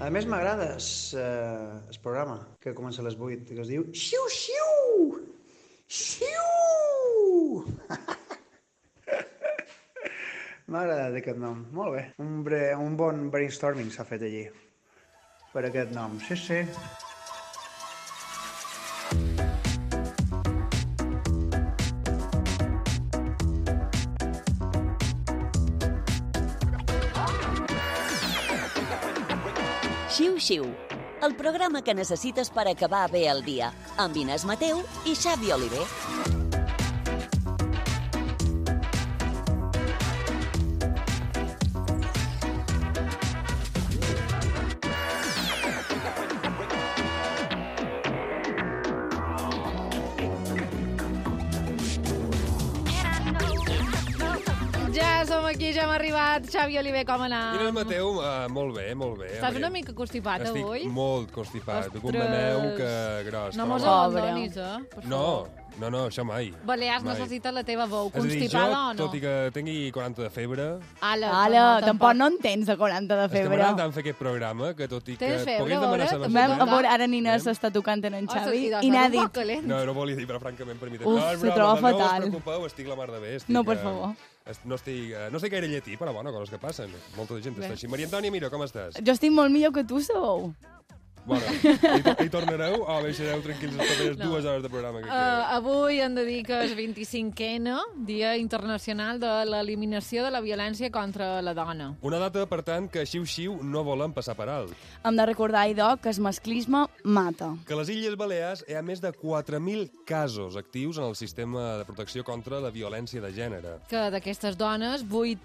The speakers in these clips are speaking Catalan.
A més, m'agrada el programa que comença a les 8, que es diu Xiu-xiu! Xiu! M'ha agradat aquest nom, molt bé. Un bon brainstorming s'ha fet allí per aquest nom, sí. Xiu-xiu, el programa que necessites per acabar bé el dia, amb Inés Mateu i Xavi Oliver. Ja som aquí, ja hem arribat. Xavi Oliver, com anem? Inés Mateu, molt bé. Estàs una mica constipat, avui? Estic molt constipat. Ostres. Com aneu, que gros. No mos abandonis, No, això mai. Balears necessita la teva veu. Constipada o no? Tot i que tingui 40 de febre... Ala, tampoc no en tens de 40 de febre. Estem intentant fer aquest programa, que tot i que... Tens febre, a veure, ara Inés s'està tocant en Xavi i n'ha dit... No volia dir, però francament per mi... Se troba fatal. No us preocupeu, estic la mar de bé. No, per favor. No estic gaire lletí, però bueno, coses que passen. Molta gent està així. Maria Antònia, mira, com estàs? Jo estic molt millor que tu, sabeu? Bueno, hi tornareu o deixareu tranquils les properes 2 hores de programa que queda? Avui hem de dir que és 25è Dia Internacional de l'Eliminació de la Violència contra la Dona. Una data, per tant, que xiu-xiu no volen passar per alt. Hem de recordar, idò, que el masclisme mata. Que a les Illes Balears hi ha més de 4.000 casos actius en el sistema de protecció contra la violència de gènere. Que d'aquestes dones,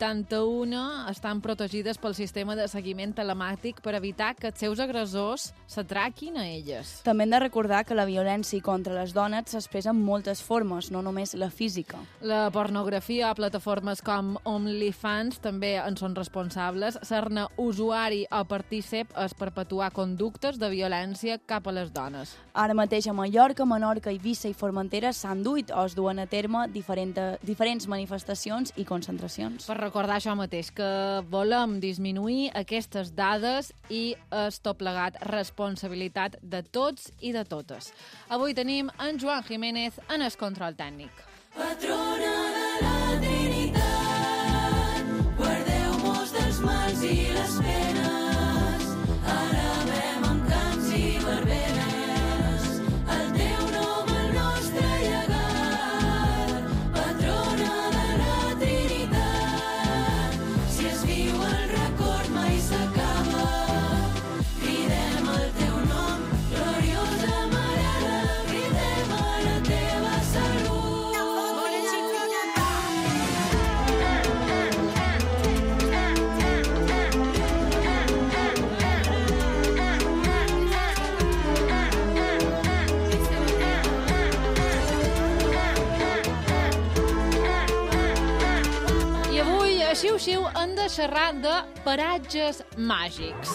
81 estan protegides pel sistema de seguiment telemàtic per evitar que els seus agressors s'atraquin a elles. També hem de recordar que la violència contra les dones s'expressa en moltes formes, no només la física. La pornografia a plataformes com OnlyFans també en són responsables. Ser-ne usuari o partícip és perpetuar conductes de violència cap a les dones. Ara mateix a Mallorca, Menorca, Eivissa i Formentera s'han duit o es duen a terme diferents manifestacions i concentracions. Per recordar això mateix, que volem disminuir aquestes dades i és tot plegat responsabilitat de tots i de totes. Avui tenim en Joan Jiménez en el control tècnic. Patrona de la Trinitat, guardeu-mos dels mals i les penes, ara vem amb cants i verbenes, el teu nom el nostre llegat, patrona de la Trinitat, si es viu el record mai s'acaba, cridem el teu nom, gloriosa Marela, cridem a la teva salut. I avui a Xiu-Xiu hem de xerrar de paratges màgics.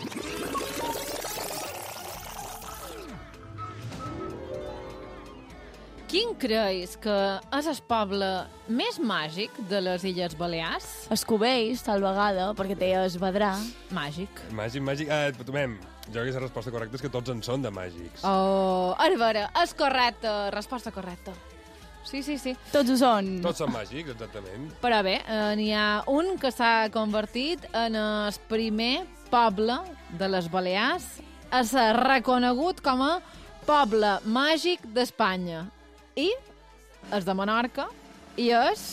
Quin creus que és el poble més màgic de les Illes Balears? Escobells, tal vegada, perquè té es vedrà. Màgic. Màgic. Tomem, jo crec que la resposta correcta és que tots en són de màgics. Oh, a veure, és correcte. Resposta correcta. Sí. Tots ho són. Tots són màgics, exactament. Però bé, n'hi ha un que s'ha convertit en el primer poble de les Balears a ser reconegut com a poble màgic d'Espanya. I és de Menorca i és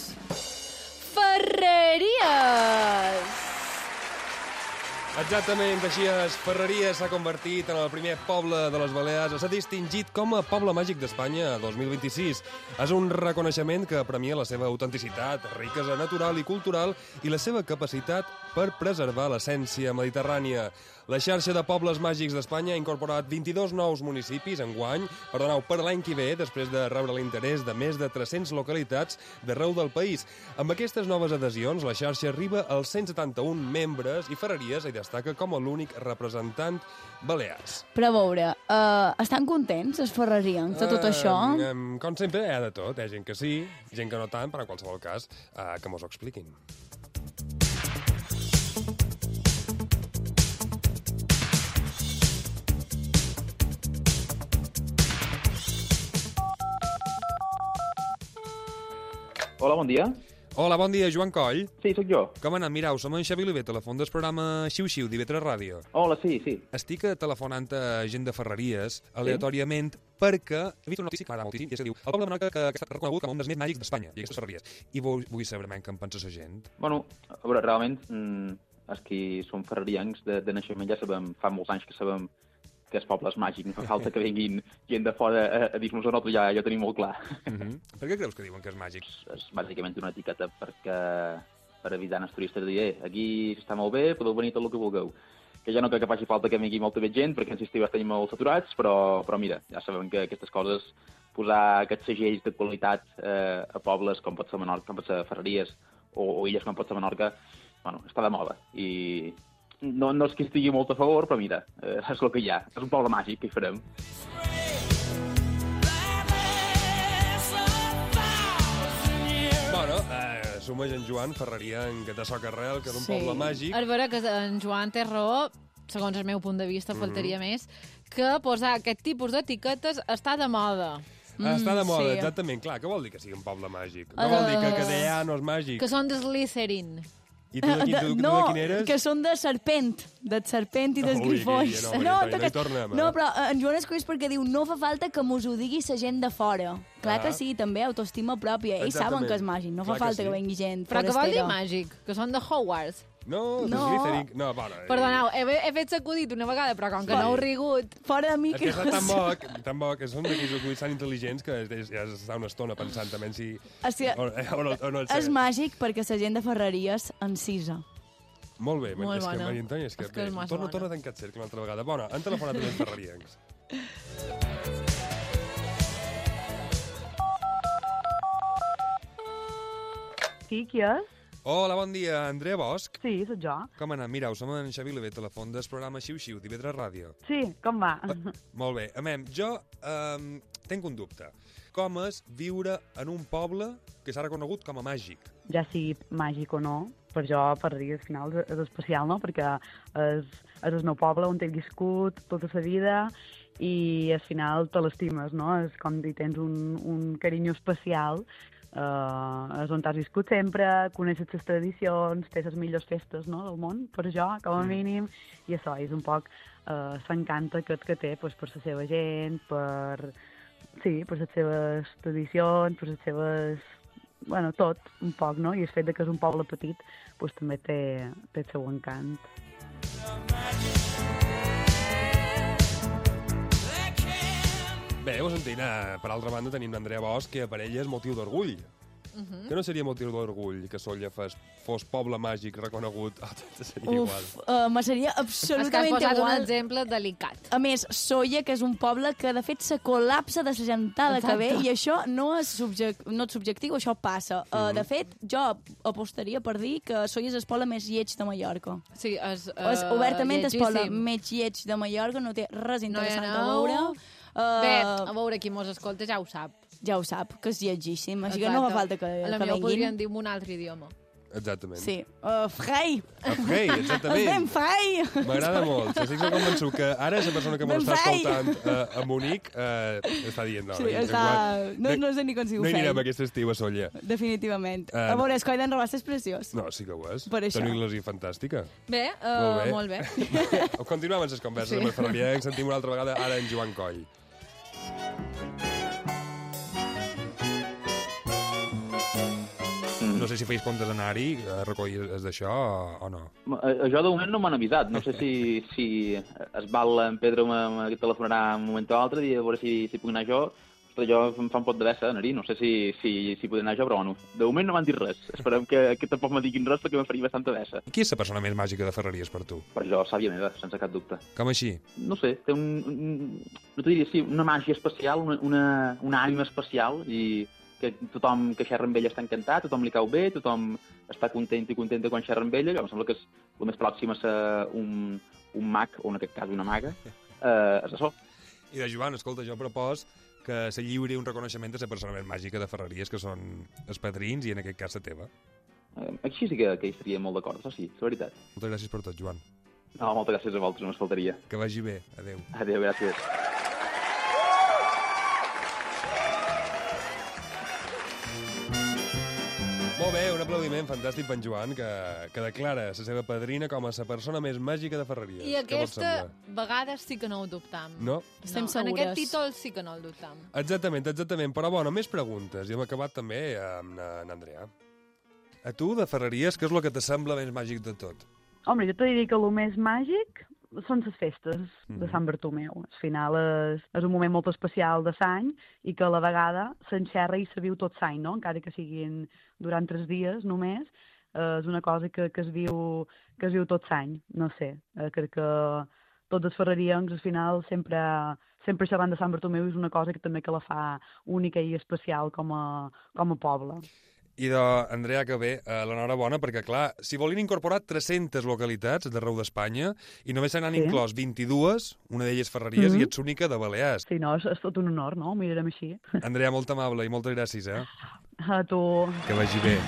Ferreries! Exactament, així és. Ferreries s'ha convertit en el primer poble de les Balears. S'ha distingit com a Poble Màgic d'Espanya 2026. És un reconeixement que premia la seva autenticitat, riquesa natural i cultural i la seva capacitat per preservar l'essència mediterrània. La xarxa de pobles màgics d'Espanya ha incorporat 22 nous municipis enguany, per l'any que ve, després de rebre l'interès de més de 300 localitats d'arreu del país. Amb aquestes noves adhesions, la xarxa arriba als 171 membres i Ferreries hi destaca com a l'únic representant balears. Però a veure, estan contents els ferrerians de tot això? Com sempre, hi ha de tot. Hi ha gent que sí, gent que no tant, però en qualsevol cas, que mos ho expliquin. Hola, bon dia. Hola, bon dia, Joan Coll. Sí, sóc jo. Com anem? Mireu, som en Xavi Oliver, telèfon del programa Xiu-Xiu, d'IV3 Ràdio. Hola, sí. Estic telefonant a gent de Ferreries, aleatòriament, perquè he vist una notícia que m'agrada moltíssim, i és que diu el poble de Menorca que està reconegut com un dels més màgics d'Espanya, i aquestes Ferreries. I vull saber què en pensa la gent. Bueno, a veure, realment, els que som ferrerians de naixement ja sabem, fa molts anys que sabem que el poble és màgic, no fa falta que vinguin gent de fora a dir-nos a nosaltres, ja ho tenim molt clar. Per què creus que diuen que és màgic? És bàsicament una etiqueta per evitar als turistes de dir aquí està molt bé, podeu venir tot el que vulgueu. Que ja no crec que faci falta que vingui molta més gent, perquè en estiu estem molt saturats, però mira, ja sabem que aquestes coses, posar aquests segells de qualitat a pobles com pot ser Menorca, com pot ser Ferreries, o illes com pot ser Menorca, bueno, està de moda. I no és que estigui molt a favor, però mira, és el que hi ha. És un poble màgic, que hi farem. Bueno, sumeix en Joan Ferrerian, que té soc arrel, que és un poble màgic. És vera que en Joan té raó, segons el meu punt de vista, faltaria més, que posar aquest tipus d'etiquetes està de moda. Està de moda, sí. Exactament. Clar, què vol dir que sigui un poble màgic? Què vol dir que Cadellà no és màgic? Que són de Slytherin. I tu de quin eres? Que són de serpent i dels grifolls. No hi tornem. No, però en Joan escolleix perquè diu no fa falta que mos ho digui la gent de fora. Clar que sí, també, autoestima pròpia. Ells saben que és màgic, no fa falta que vengui gent forastera. Però que vol dir màgic? Que són de Hogwarts? No, de Slytherin. No, perdoneu, he fet sacudit una vegada, però com que no heu rigut, fora de mi que no sé. Tan bo que són d'aquells acudits tan intel·ligents que ja està una estona pensant també si... És màgic perquè la gent de Ferreries encisa. Molt bé, molt és bona. que Maria Antònia, és que torna a tancar el cercle una altra vegada. Bona, han telefonat també els ferrerians. Sí, qui és? Hola, bon dia, Andrea Bosch. Sí, sóc jo. Com anem? Mireu, som en Xavi Oliver, telèfon del programa Xiu-Xiu, d'IV3 Ràdio. Sí, com va? Molt bé. Jo tinc un dubte. Com és viure en un poble que s'ha reconegut com a màgic? Ja sigui màgic o no, per jo, per dir, al final és especial, no? Perquè és el meu poble on he viscut tota la vida i al final te l'estimes, no? És com dir, tens un carinyo especial. És on t'has viscut sempre, coneixes les tradicions, tens les millors festes, no, del món, per jo, com a mínim, i això és un poc l'encant que té pues, per la seva gent, per les seves tradicions, per les seves... Bueno, tot, un poc, no? I el fet que és un poble petit pues, també té el seu encant. Bé, ho sentim. Per altra banda, tenim l'Andrea Bosch, que per ella és motiu d'orgull. Que no seria motiu d'orgull que Sóller fos poble màgic reconegut? Seria igual. Me seria absolutament igual. És que has posat un exemple delicat. A més, Sóller, que és un poble que de fet se col·lapsa de la gentada que ve, i això no és subjectiu, això passa. De fet, jo apostaria per dir que Sóller és el poble més lleig de Mallorca. Sí, és obertament el poble més lleig de Mallorca, no té res interessant a veure. Bé, a veure, qui mos escolta ja ho sap. Ja ho sap, que és llegíssim, així que no fa falta que venguin. A la millor podrien dir un altre idioma. Exactament. Sí. Frei! Frei, exactament. Ben frei! M'agrada molt. Estic convençut que ara la persona que m'està escoltant a Munic està dient... Sí, no sé ni com si ho no hi fem. anirem aquest estiu a Sóller. Definitivament. A veure, és Coll d'en Robast és preciós. No, sí que ho és. Per això. Teniu iglesia fantàstica. Bé, molt bé. Continuem amb les converses amb el ferrerienc. Sentim una altra vegada ara en Joan Coll. No sé si feis comptes anar-hi, a recollir d'això o no. Jo de moment no m'han avisat. No sé si es val en Pedro me telefonarà un moment o altre i a veure si puc anar jo. Ostres, jo em fa un pot de vessa anar-hi. No sé si podré anar jo, però bueno, de moment no m'han dit res. Esperem que tampoc me diguin res perquè em faria bastanta vessa. Qui és la persona més màgica de Ferreries per tu? Per jo, sàvia meva, sense cap dubte. Com així? No sé, té no t'ho diria, sí, una màgia especial, una ànima especial i que tothom que xerra amb ella està encantat, tothom li cau bé, tothom està content i contenta quan xerra amb ella. Jo em sembla que és el més pròxim a ser un mag, o en aquest cas una maga, és això. I de Joan, escolta, jo propos que se lliuri un reconeixement a la persona més màgica de Ferreries, que són els padrins, i en aquest cas la teva. Així sí que hi estaria molt d'acord, això sí, és veritat. Moltes gràcies per tot, Joan. No, moltes gràcies a vosaltres, no es faltaria. Que vagi bé, adeu. Adeu, gràcies. fantàstic, en Joan, que declara la seva padrina com a la persona més màgica de Ferreries. I aquesta vegada sí que no ho dubtam. No? Estem En segures. aquest títol sí que no el dubtam. Exactament. Però, bueno, més preguntes. I hem acabat també amb en Andrea. A tu, de Ferreries, què és el que t'assembla més màgic de tot? Home, jo te diria que el més màgic són les festes de Sant Bartomeu. Al final és un moment molt especial de l'any i que a la vegada s'enxerra i se viu tot l'any, no? Encara que siguin durant 3 dies només, és una cosa que es viu tot l'any. No sé, crec que tots els ferreriencs al final sempre xerrant de Sant Bartomeu és una cosa que també que la fa única i especial com a poble. I Andrea, que bé, l'enhorabona, perquè, clar, s'hi volien incorporar 300 localitats d'arreu d'Espanya i només se n'han inclòs 22, una d'elles Ferreries, i ets única de Balears. Sí, no, és tot un honor, no? Ho mirarem així. Andrea, molt amable i moltes gràcies, eh? A tu. Que vagi bé.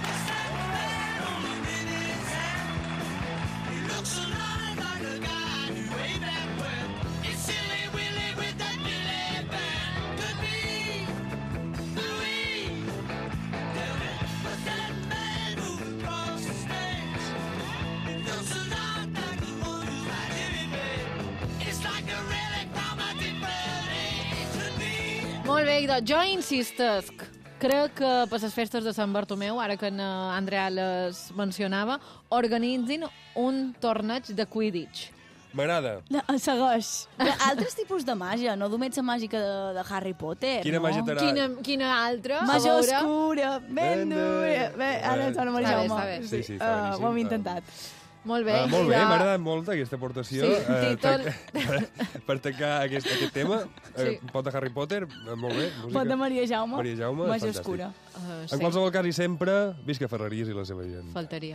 Molt bé, idò, jo insistesc. Crec que per les festes de Sant Bartomeu, ara que Andrea les mencionava, organitzin un torneig de Quidditch. M'agrada. Segueix. Altres tipus de màgia, no només la màgica de Harry Potter, Quina no? màgia t'agrada? Quina altra? Màgia A veure. oscura, ben dura. Bé, ara sona Maria Està bé, Jaume. està bé. Sí, està boníssim. Ho hem intentat. Molt bé. Molt bé, idò. m'ha agradat molt aquesta aportació. Sí, títol. Per tancar aquest tema, Sí. pot de Harry Potter, molt bé. Música. Pot de Maria Jaume. Maria Jaume, Màgia fantàstic. oscura. En qualsevol cas i sempre, visca Ferreries i la seva gent. Faltaria.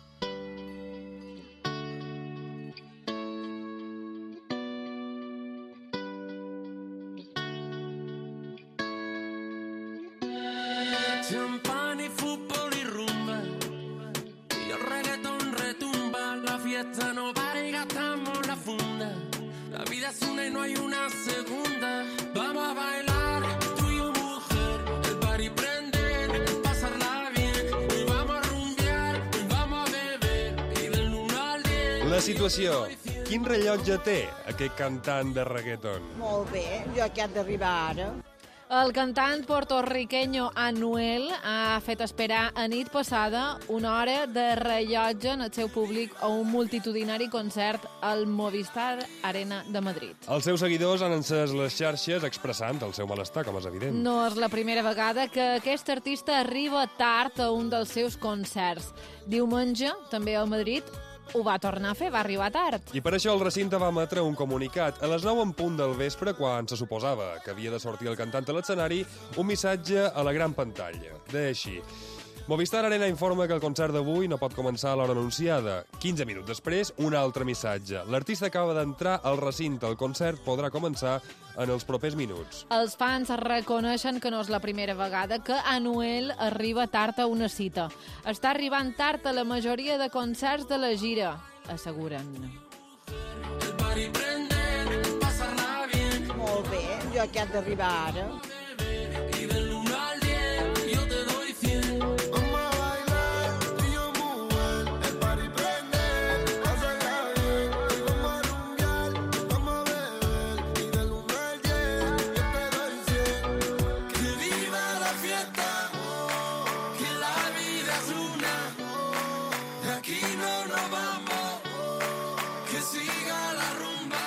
Champán y fútbol y rumba. Y el reggaetón retumba. La fiesta no para y gastamos la funda. La vida es una y no hay una segunda. Vamos a bailar, tú y yo mujer. El party prende, pasarla bien. Hoy vamos a rumbear, hoy vamos a beber. Y del 1 al 10. La situació. Quin rellotge té aquest cantant de reggaeton? Molt bé, jo aquest d'arribar ara. El cantant portorriqueño Anuel ha fet esperar a nit passada una hora de rellotge en el seu públic a un multitudinari concert al Movistar Arena de Madrid. Els seus seguidors han encès les xarxes expressant el seu malestar, com és evident. No és la primera vegada que aquest artista arriba tard a un dels seus concerts. Diumenge, també a Madrid, ho va tornar a fer, va arribar tard. I per això el recinte va emetre un comunicat a les 9 en punt del vespre, quan se suposava que havia de sortir el cantant a l'escenari, un missatge a la gran pantalla. Deia així: Movistar Arena informa que el concert d'avui no pot començar a l'hora anunciada. 15 minuts després, un altre missatge. L'artista acaba d'entrar al recinte. El concert podrà començar en els propers minuts. Els fans reconeixen que no és la primera vegada que Anuel arriba tard a una cita. Està arribant tard a la majoria de concerts de la gira, asseguren. El party prende, pasarla bien. Molt bé, jo aquest d'arribar ara. Y del 1 al 10, yo te doy 100. Vamos a bailar, tú y yo mujer. El party prende, pasarla bien. Y vamos a rumbear, vamos a beber. Y del 1 al 10, yo te doy 100. Que viva la fiesta, que la vida es una. De aquí no nos vamos, que siga la rumba.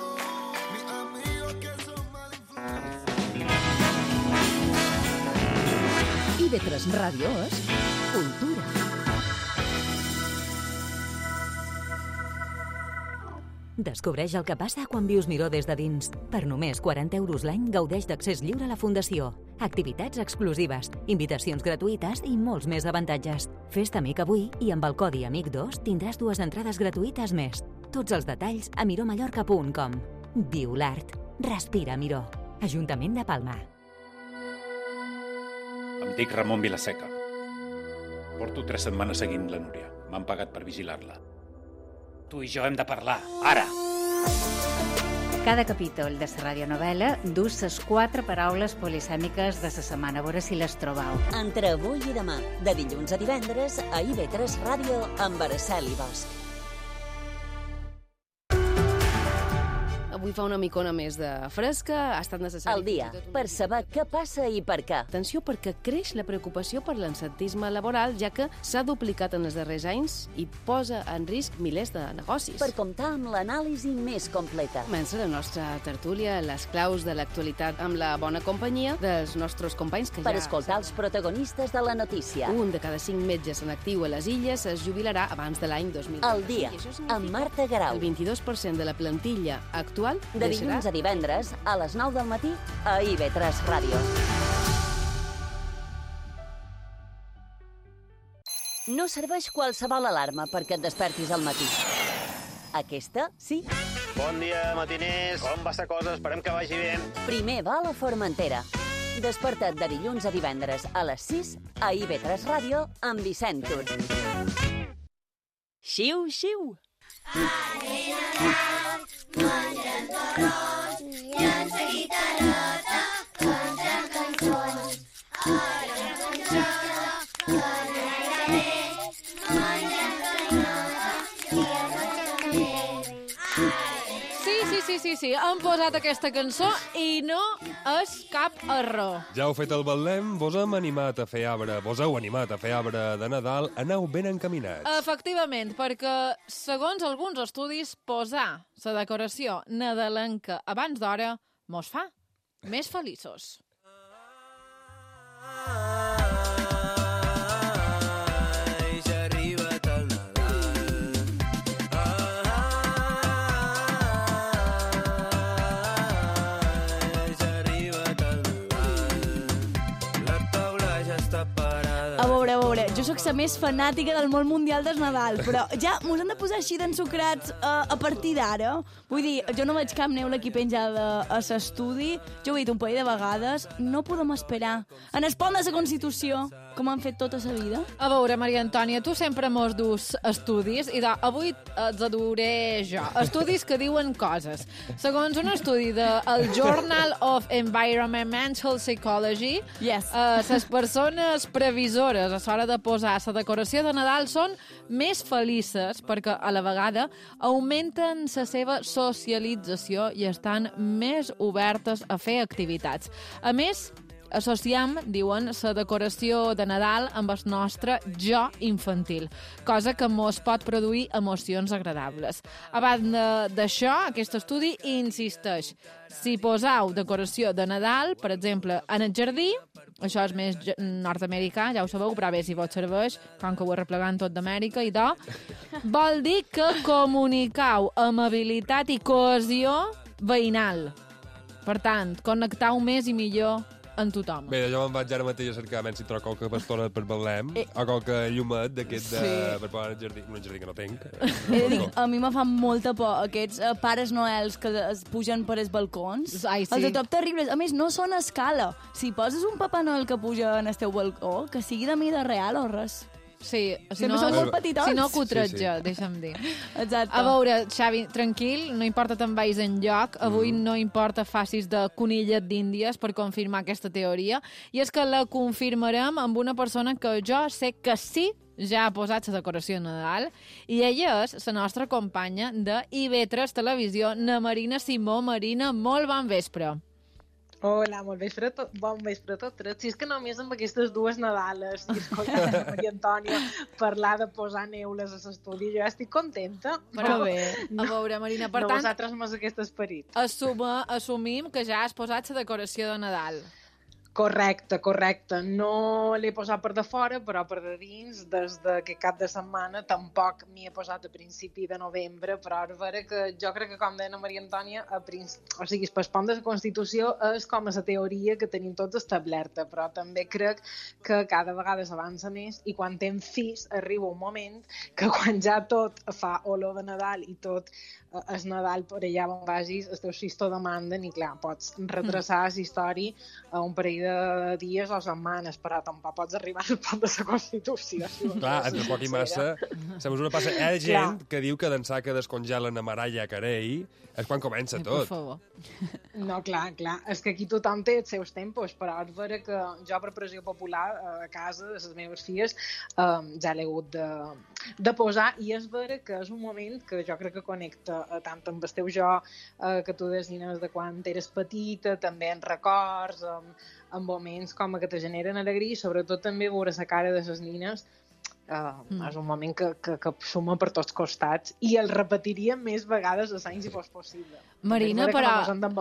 Mis amigos que son mal influenciados. IB3 Ràdio és cultura. Descobreix el que passa quan vius Miró des de dins. Per només 40 euros l'any gaudeix d'accés lliure a la Fundació. Activitats exclusives, invitacions gratuïtes i molts més avantatges. Fes-te amic avui i amb el codi AMIC2 tindràs 2 entrades gratuïtes més. Tots els detalls a miromallorca.com. Viu l'art. Respira Miró. Ajuntament de Palma. Em dic Ramon Vilaseca. Porto 3 setmanes seguint la Núria. M'han pagat per vigilar-la. Tu i jo hem de parlar, ara! cada capítol de la radionovel·la dus les 4 paraules polisèmiques de la setmana, a veure si les trobau. Entre avui i demà, de dilluns a divendres, a IB3 Ràdio, amb Araceli Bosch. Avui fa una micona més de fresca, ha estat necessari... Al dia, per saber què passa i per què. Atenció, perquè creix la preocupació per l'absentisme laboral, ja que s'ha duplicat en els darrers anys i posa en risc milers de negocis. Per comptar amb l'anàlisi més completa. Comença la nostra tertúlia, les claus de l'actualitat amb la bona companyia dels nostres companys que per escoltar els protagonistes de la notícia. Un de cada 5 metges en actiu a les Illes es jubilarà abans de l'any 2020. Al dia, amb Marta Garau. El 22% de la plantilla actual de dilluns a divendres, a les 9 del matí, a IB3 Ràdio. No serveix qualsevol alarma perquè et despertis al matí. Aquesta, sí. Bon dia, matiners. Com va la cosa? Esperem que vagi bé. Primer va a la Formentera. Desperta't de dilluns a divendres a les 6 a IB3 Ràdio amb Vicent Tur. Xiu, xiu. Mengen torrons i en seguida rata, canten cançons. Ara menjar, que n'agrada, mengen canyada i en Sí, han posat aquesta cançó i no és cap error. Ja heu fet el Betlem, vos heu animat a fer arbre de Nadal, aneu ben encaminats. Efectivament, perquè, segons alguns estudis, posar la decoració nadalenca abans d'hora mos fa més feliços. A veure, jo sóc la més fanàtica del món mundial del Nadal, però ja mos han de posar així d'ensucrats a partir d'ara. Vull dir, jo no veig cap neula aquí penjada a l'estudi, jo ho he dit un parell de vegades, no podem esperar. En el pont de la Constitució, com han fet tota la vida. A veure, Maria Antònia, tu sempre mos dus estudis, i avui els adoré jo. Estudis que diuen coses. Segons un estudi del Journal of Environmental Psychology, les persones previsores a l'hora de posar la decoració de Nadal són més felices perquè a la vegada augmenten la seva socialització i estan més obertes a fer activitats. A més, associem, diuen, la decoració de Nadal amb el nostre jo infantil, cosa que mos pot produir emocions agradables. A banda d'això, aquest estudi insisteix. Si posau decoració de Nadal, per exemple, en el jardí, això és més nord-americà, ja ho sabeu, però bé, si vos serveix, com que ho arreplegant tot d'Amèrica i vol dir que comunicau amabilitat i cohesió veïnal. Per tant, connectau més i millor en tothom. Bé, jo me'n vaig ara mateix a cercar si trobo qualque bastona per Betlem o qualque llumet d'aquest per posar al jardí. Un jardí que no tinc. He de dir, a mi me fan molta por aquests pares noels que es pugen per els balcons. Ai, sí. Els de top terribles. A més, no són a escala. Si poses un Papa Noel que puja en el teu balcó, que sigui de mida real o res. Sí, sempre són molt petitons. Si no, cutretja, deixa'm dir. Exacte. A veure, Xavi, tranquil, no importa te'n vagis enlloc, avui no importa facis de conillet d'Índies per confirmar aquesta teoria, i és que la confirmarem amb una persona que jo sé que sí ja ha posat la decoració de Nadal, i ella és la nostra companya de IB3 Televisió, na Marina Simó. Marina, molt bon vespre. Hola, bon vespre a tots. Si és que només amb aquestes dues Nadales i escoltar a Maria Antònia parlar de posar neules a l'estudi, jo estic contenta. Però bé, a veure, Marina, per tant... vosaltres més aquest esperit. Assumim que ja has posat la decoració de Nadal. Correcte. No l'he posat per de fora, però per de dins, des que cap de setmana tampoc m'hi he posat a principi de novembre, però és vera que jo crec que, com deia Maria Antònia, o sigui, el pont de la Constitució és com a la teoria que tenim tots establerta, però també crec que cada vegada s'avança més i quan tens fills arriba un moment que quan ja tot fa olor de Nadal i tot és Nadal per allà on vagis, els teus fills t'ho demanden i clar, pots retrasar la història a un parell de dies o setmanes, però tampoc pots arribar al pont de la Constitució. Clar, entre poc i massa, la mesura passa. Hi ha gent que diu que d'ençà que descongelen a Maralla Carey és quan comença tot. Per favor. No, clar. És que aquí tothom té els seus tempos, però és vera que jo, per pressió popular, a casa de les meves filles, ja l'he hagut de posar, i és vera que és un moment que jo crec que connecta tant amb el teu jo, que tu desines de quan eres petita, també en records, en moments com que te generen alegria, i sobretot també veure la cara de les nines. És un moment que suma per tots costats, i el repetiria més vegades a l'any si fos possible. Marina, però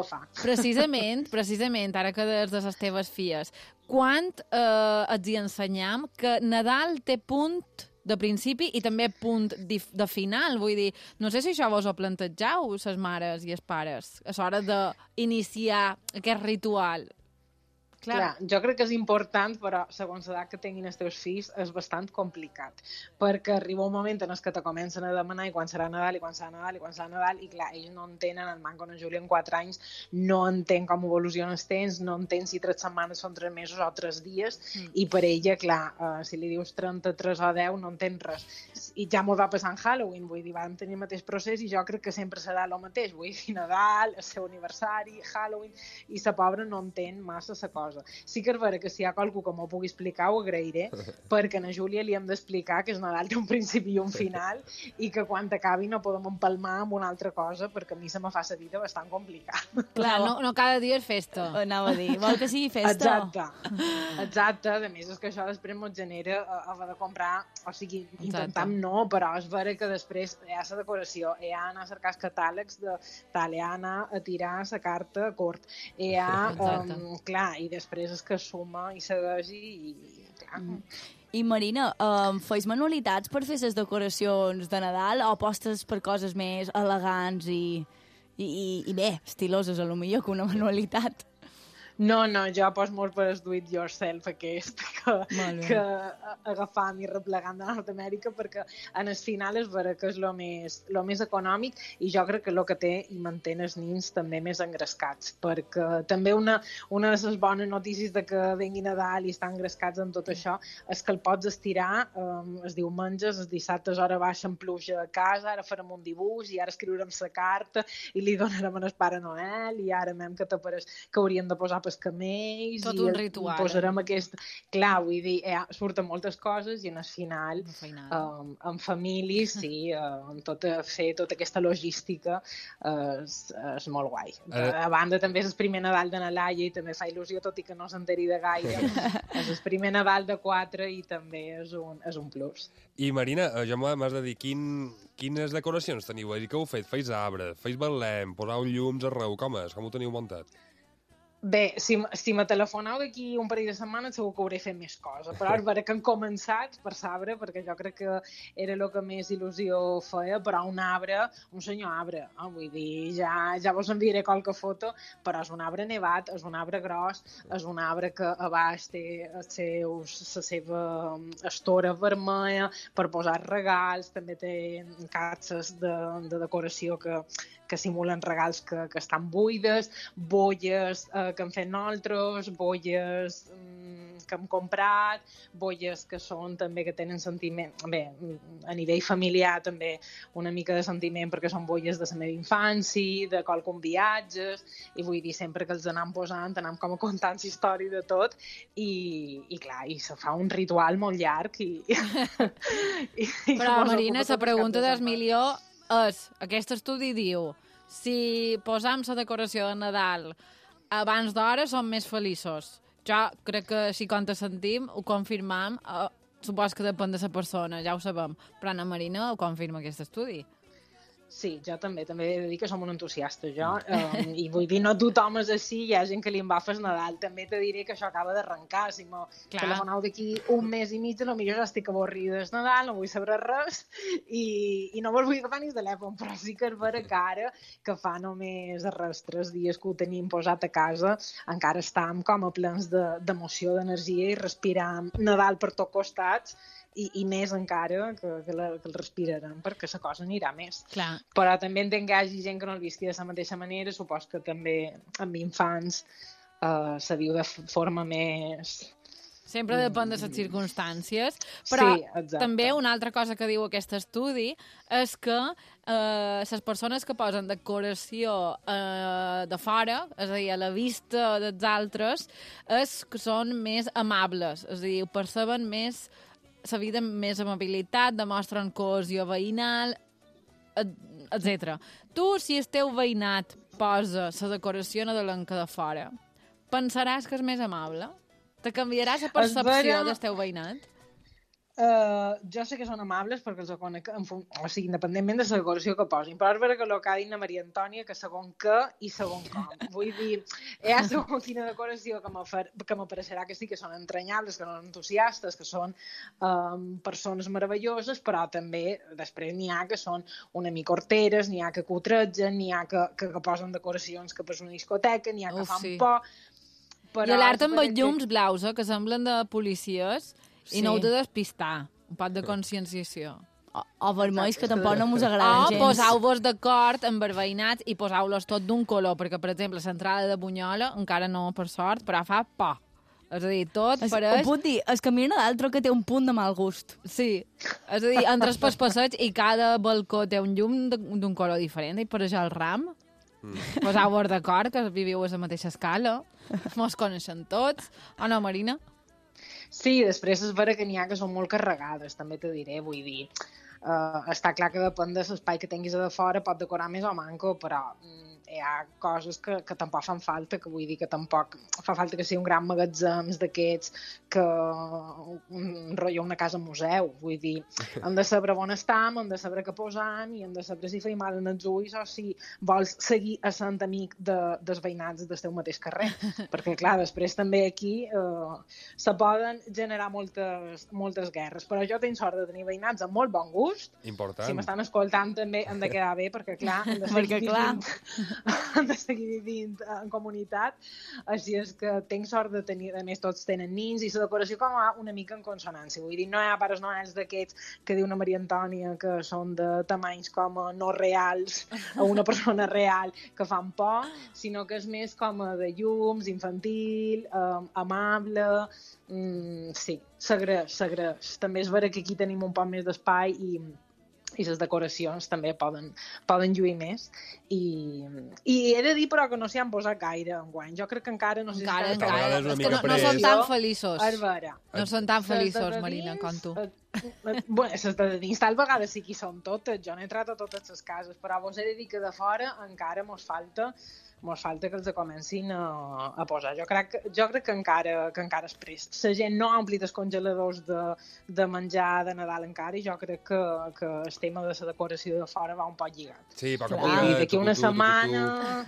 precisament, ara que des de les teves filles, quan els hi ensenyam que Nadal té punt de principi i també punt de final? Vull dir, no sé si això vos ho plantejau, les mares i els pares, a l'hora d'iniciar aquest ritual. Clar, jo crec que és important, però segons l'edat que tinguin els teus fills és bastant complicat, perquè arriba un moment en què te comencen a demanar i quan serà Nadal, i quan serà Nadal, i quan serà Nadal, i clar, ells no entenen, el manco en Júlia en 4 anys no entén com evoluciona el temps, no entén si 3 setmanes són 3 mesos o 3 dies, i per ella, clar, si li dius 33 o 10 no entén res. I ja m'ho va passar en Halloween, vull dir, vam tenir el mateix procés, i jo crec que sempre serà el mateix, vull dir, Nadal, el seu aniversari, Halloween, i la pobra no entén massa la cosa. Sí que és vera que si hi ha qualcú que m'ho pugui explicar ho agrairé, perquè a Júlia li hem d'explicar que el Nadal té un principi i un final i que quan acabi no podem empalmar amb una altra cosa, perquè a mi se me fa la vida bastant complicada. Clar, no cada dia és festa. Anava a dir, vol que sigui festa? Exacte. A més, és que això després ens genera haver de comprar, o sigui, intentam no, però és vera que després hi ha la decoració, hi ha anar a cercar els catàlegs de tal, hi ha anar a tirar la carta a cort, hi ha, clar, i després és que suma i segueix i clar. I Marina, feis manualitats per fer les decoracions de Nadal o apostes per coses més elegants i bé, estiloses, a lo millor, que una manualitat? No, jo poso molt per el do-it-yourself aquest, que agafam i replegant de Nord-Amèrica, perquè en el final és vera que és el més econòmic, i jo crec que el que té i manté els nins també més engrescats, perquè també una de les bones notícies de que vengui Nadal i estan engrescats en tot això és que el pots estirar els diumenges, els dissabtes hora baixa en pluja a casa, ara farem un dibuix i ara escriurem la carta i li donarem al Pare Noel i ara mem que t'apareix que haurien de posar pels camells. Tot un ritual. Posarem aquest... Clar, vull dir, surten moltes coses i en el final, en família, sí, fer tota aquesta logística és molt guai. A banda, també és el primer Nadal de na Laia i també fa il·lusió, tot i que no s'enteri de gaire. És el primer Nadal de 4 i també és un plus. I Marina, ja m'has de dir, quines decoracions teniu? Què heu fet? Feis arbre, feis betlem, poseu llums arreu, com ho teniu muntat? Bé, si me telefoneu d'aquí un parell de setmanes segur que hauré fet més coses, però és vera que han començat per l'arbre, perquè jo crec que era el que més il·lusió feia, però un senyor arbre, vull dir, ja vos enviaré qualque foto, però és un arbre nevat, és un arbre gros, és un arbre que a baix té la seva estora vermella per posar regals, també té capses de decoració que simulen regals que estan buides, bolles que hem fet nosaltres, bolles que hem comprat, bolles que són també que tenen sentiment, bé, a nivell familiar també una mica de sentiment perquè són bolles de la meva infància, de qualcun viatges, i vull dir, sempre que els anem posant, anem com a contant la història de tot, i clar, i se fa un ritual molt llarg Però Marina, la pregunta del milió és, aquest estudi diu, si posam la decoració de Nadal abans d'hora som més feliços. Jo crec que si quan te sentim ho confirmam, supos que depèn de la persona, ja ho sabem, però Anna Marina ho confirma aquest estudi. Sí, jo també he de dir que som un entusiasta, jo, i vull dir, no tothom és així, hi ha gent que li embafa el Nadal, també te diré que això acaba d'arrencar, si m'ho telefoneu d'aquí un mes i mig, potser ja estic avorrida del Nadal, no vull saber res, i no vos vull agafar ni el telèfon, però sí que és vera que ara, que fa només 3 dies que ho tenim posat a casa, encara estàvem com a plens d'emoció, d'energia, i respiràvem Nadal per tots costats, i més encara que el respirarem, perquè la cosa anirà més. Clar. Però també entenc que hi hagi gent que no el visqui de la mateixa manera, supos que també amb infants se viu de forma més... Sempre depèn de les circumstàncies, però Sí, exacte. també una altra cosa que diu aquest estudi és que les persones que posen decoració de fora, és a dir, a la vista dels altres, és que són més amables, és a dir, ho perceben més, la vida amb més amabilitat, demostren cohesió veïnal, etc. Tu, si el teu veïnat posa la decoració nadalenca de fora, pensaràs que és més amable? Te canviaràs la percepció del teu veïnat? Jo sé que són amables perquè els conec, o sigui, independentment de la decoració que posin, però és vera que el que ha dit la Maria Antònia, que segon què i segon com. Vull dir, hi ha segon quina decoració que m'apareixerà que sí que són entranyables, que són entusiastes, que són persones meravelloses, però també després n'hi ha que són una mica horteres, n'hi ha que cutregen, n'hi ha que posen decoracions que per una discoteca, n'hi ha que fan por... I alerta amb els llums blaus, que semblen de policies, i no heu de despistar. Un pot de conscienciació. O vermells, que tampoc no mos agraden gens. O poseu-vos d'acord amb els veïnats i poseu-los tot d'un color, perquè, per exemple, l'entrada de Bunyola, encara no, per sort, però fa por. És a dir, tot pareix... Ho puc dir, el camí de Nadal trobo que té un punt de mal gust. Sí, és a dir, entres pel passeig i cada balcó té un llum d'un color diferent, i per això el ram... Poseu-vos d'acord, que viviu a la mateixa escala, mos coneixen tots, o no, Marina? Sí, després és vera que n'hi ha que són molt carregades, també te diré, vull dir. Està clar que depèn de l'espai que tinguis a de fora, pot decorar més o manco, però hi ha coses que tampoc fan falta, que vull dir que tampoc fa falta que sigui un gran magatzem d'aquests que un rotllo una casa museu, vull dir, hem de saber on estam, hem de saber què posam i hem de saber si feim mal en els ulls o si vols seguir essent amic dels veïnats del teu mateix carrer, perquè clar, després també aquí se poden generar moltes guerres, però jo tinc sort de tenir veïnats amb molt bon gust. Important. Si m'estan escoltant també hem de quedar bé, perquè clar, hem de seguir vivint en comunitat, així és que tinc sort de tenir, a més tots tenen nins i la decoració com una mica en consonància, vull dir, no hi ha pares noels d'aquests que diu una Maria Antònia que són de tamanys com no reals a una persona real que fan por, sinó que és més com de llums, infantil, amable, sí, s'agraeix. També és vera que aquí tenim un poc més d'espai i les decoracions també poden lluir més. I he de dir, però, que no s'hi han posat gaire enguany. Jo crec que encara no s'hi Encara. És que no són tan feliços. És vera. No són tan feliços, Marina, com tu. Bé, les de dins tal vegada sí que hi són totes. Jo n'he entrat a totes les cases, però vos he de dir que de fora encara mos falta que els comencin a posar. Jo crec que encara és prest. La gent no ha omplit els congeladors de menjar de Nadal encara i jo crec que el tema de la decoració de fora va un poc lligat. Sí, a poc a poc. D'aquí una setmana...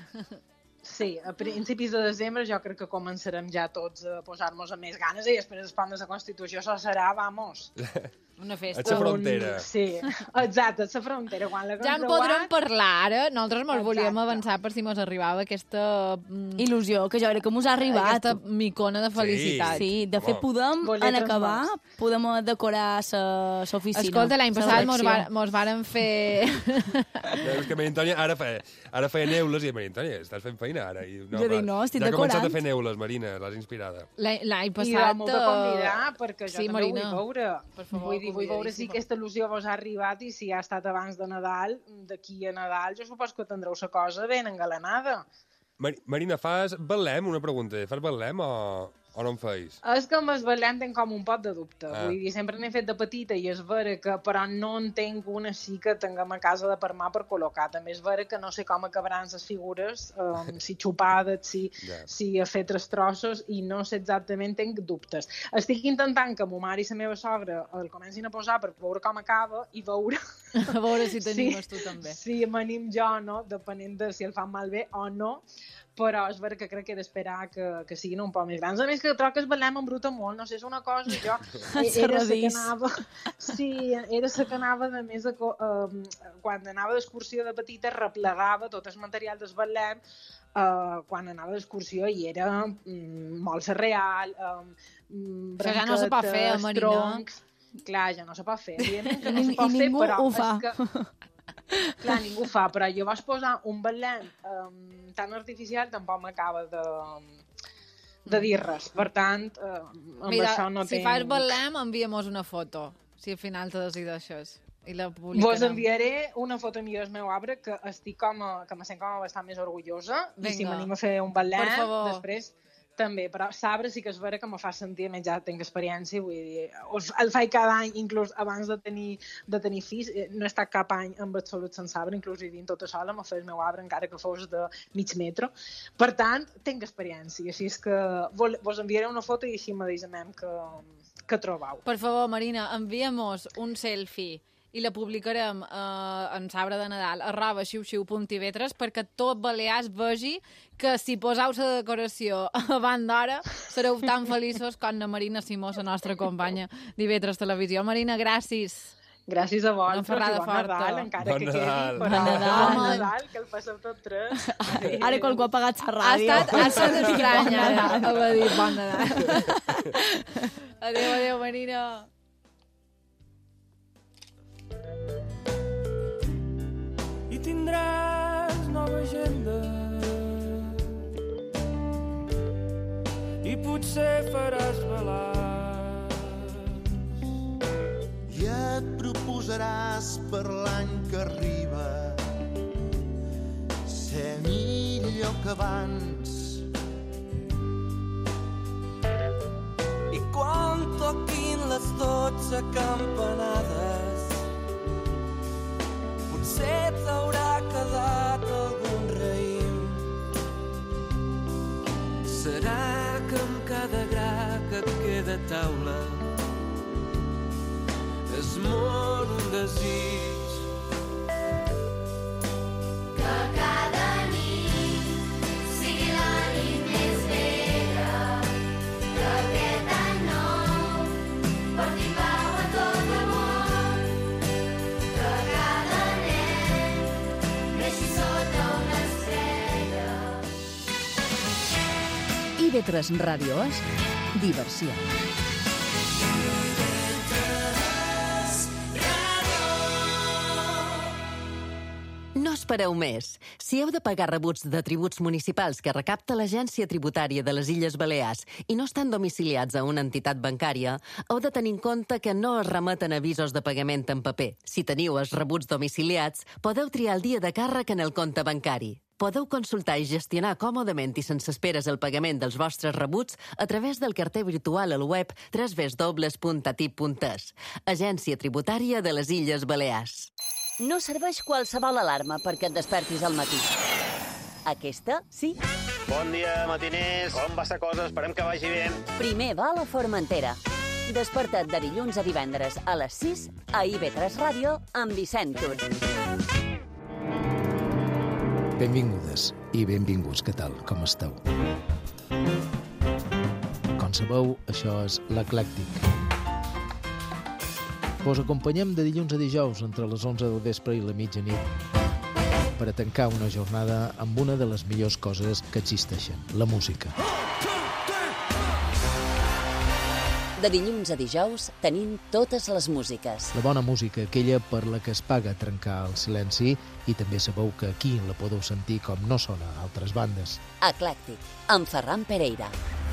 Sí, a principis de desembre jo crec que començarem ja tots a posar-nos amb més ganes i després el de la Constitució això serà, vamos... Una festa. A la frontera. Sí, exacte, a la frontera. Quan la ja en podrem parlar, ara. Nosaltres ens volíem avançar per si mos arribava aquesta... il·lusió, que jo crec que mos ha arribat. Aquesta micona de felicitat. Sí, de fet, en acabar, podem decorar l'oficina. Escolta, l'any passat mos varen fer... És que Maria Antònia ara feia neules i Maria Antònia, estàs fent feina ara. Jo dic, no, estic decorant. Ja ha començat a fer neules, Marina, l'has inspirada. L'any passat... I de molt de convidar, perquè jo també Marina. Vull veure. Per favor, vull veure si aquesta il·lusió vos ha arribat i si ha estat abans de Nadal, d'aquí a Nadal, jo supos que tindreu la cosa ben engalanada. Marina, fas Betlem? Una pregunta. Fas Betlem o no en feis? És que amb el Betlem tenc com un pot de dubte. Vull dir, sempre n'he fet de petita i és vera que, però no en tenc una així que tinguem a casa de per mà per col·locar. També és vera que no sé com acabaran les figures, si xupades, si a fer tres trossos, i no sé exactament, tenc dubtes. Estic intentant que ma mare i la meva sogra el comencin a posar per veure com acaba i veure... A veure si t'animes tu també. Si m'anim jo o no, depenent de si el fan malbé o no, però és vera que crec que he d'esperar que siguin un poc més grans. A més, que troc que es Betlem embruta molt, no sé, és una cosa, jo era la que anava... Sí, era la que anava, de més, quan anava d'excursió de petita, replegava tot el material del Betlem, quan anava d'excursió i era molt real, això ja no se pot fer, Marina. Troncs... Clar, ja no se pot fer, evidentment que no se pot fer, però ho fa. és que... Clar, ningú fa, però jo vaig posar un Betlem tan artificial, tampoc m'acaba de dir res. Per tant, amb això no si fas Betlem, envia-mos una foto, si al final te decideixes. I la publicarem. Vos enviaré una foto millor del meu arbre que estic que me sent com bastant més orgullosa. I si m'anim a fer un Betlem, després també, però l'arbre sí que és vera que me fa sentir, a més ja tinc experiència, vull dir, el faig cada any, inclús abans de tenir fills, no he estat cap any amb absolut sense arbre, inclús vivint tota sola, me feia el meu arbre encara que fos de mig metre. Per tant, tinc experiència, així és que vos enviaré una foto i així me deixem que trobau. Per favor, Marina, envia-mos un selfie i la publicarem en l'arbre de Nadal @xiu-xiu.tv3 perquè tot Balears vegi que si poseu la decoració abans d'hora sereu tan feliços com la Marina Simó, la nostra companya d'IV3 Televisió. Marina, gràcies. Gràcies a vosaltres i bon Nadal, encara que quedi. Bon Nadal, que el passeu tot tres. Ara qualcú ha apagat la ràdio. Ha estat estrany, haver dit bon Nadal. Adéu, Marina. I tindràs nova agenda i potser faràs balanç i et proposaràs per l'any que arriba ser millor que abans i quan toquin les 12 campanades potser t'haurà quedat algun raïm. Serà que amb cada gra que et queda a taula és molt un desig. Que cada nit sigui la nit més bella, que aquest any nou porti pau a tot el món, que cada sota una estrella. IV3 Ràdio és diversió. No espereu més. Si heu de pagar rebuts de tributs municipals que recapta l'Agència Tributària de les Illes Balears i no estan domiciliats a una entitat bancària, heu de tenir en compte que no es remeten avisos de pagament en paper. Si teniu els rebuts domiciliats, podeu triar el dia de càrrec en el compte bancari. Podeu consultar i gestionar còmodament i sense esperes el pagament dels vostres rebuts a través del carter virtual al web www.atip.es. Agència Tributària de les Illes Balears. No serveix qualsevol alarma perquè et despertis al matí. Aquesta, sí. Bon dia, matiners. Com va la cosa? Esperem que vagi bé. Primer va a la Formentera. Desperta't de dilluns a divendres a les 6 a IV3 Ràdio amb Vicent Tur. Benvingudes i benvinguts, què tal? Com esteu? Com sabeu, això és l'Eclèctic. Vos acompanyem de dilluns a dijous entre les 11 del vespre i la mitjanit per a tancar una jornada amb una de les millors coses que existeixen, la música. De dilluns a dijous tenim totes les músiques. La bona música, aquella per la que es paga trencar el silenci, i també sabeu que aquí la podeu sentir com no sona a altres bandes. Eclèctic, amb Ferran Pereira.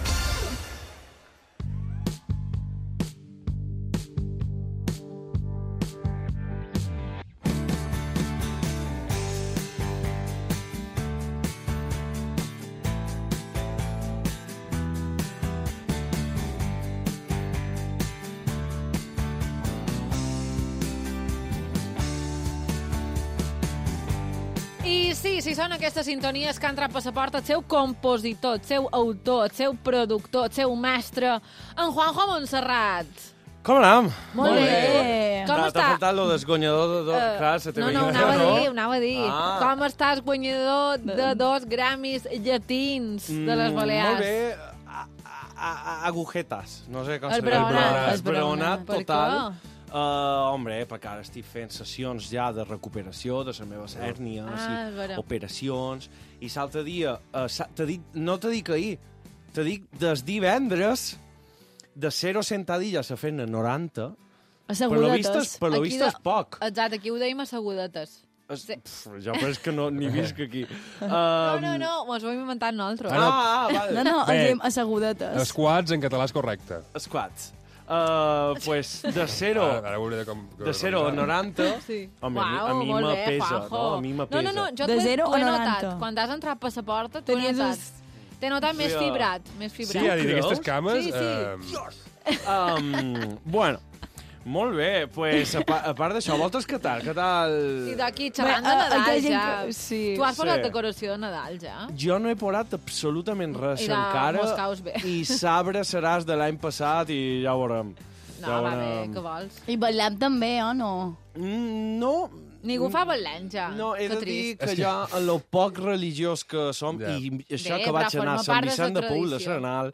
Si són aquestes sintonies que han entrat passaport, el seu compositor, el seu autor, el seu productor, el seu mestre, en Juanjo Montserrat. Com anem? Molt bé. Com està? T'ha faltat lo desguanyador de... Clar, se te No, ho anava a dir. Com estàs guanyador de 2 Grammys llatins de les Balears? Molt bé, agujetes. No sé com se diu. El braonat total. Per què? Hombre, perquè ara estic fent sessions ja de recuperació de les meves hèrnies i operacions. I l'altre dia, no t'he dit ahir, t'he dit des divendres de 0 sentadilles a fer 90. Assegudetes. Per lo vist és poc. Exacte, aquí ho dèiem assegudetes. Jo penso que no ni visc aquí. No, mos ho hem inventat nosaltres. Vale. No, Bé, ens hem assegudetes. Squats en català és correcte. Squats. Pues de 0 Ara veuré de 0 a 90, Sí. home, Uau, a mi molt me bé, pesa, Juanjo. no? A mi me pesa. No, jo De 0 t'ho he a notat. 90. Quan has entrat passaporta, t'ho he Tenies notat. T'he notat més Sí, fibrat, més Sí, fibrat. ha dit aquestes cames... Sí. Bueno, molt bé, pues, a part d'això, vosaltres què tal? Què tal? I d'aquí, xerrant de Bé, Nadal, aquella gent ja. que- sí. Tu has posat Sí. decoració de Nadal, ja? Jo no he posat absolutament res I de encara moscaus bé. i sabre seràs de l'any passat i ja ho veurem. No, va bé, què vols? I ballem també, o no? No. Ningú fa ballant, ja. No, he Que de dir trist. que ja, en lo poc religiós que som, i això Bé, que vaig però anar a forma Sant part de Vicent sa de Paul de tradició. Serenal,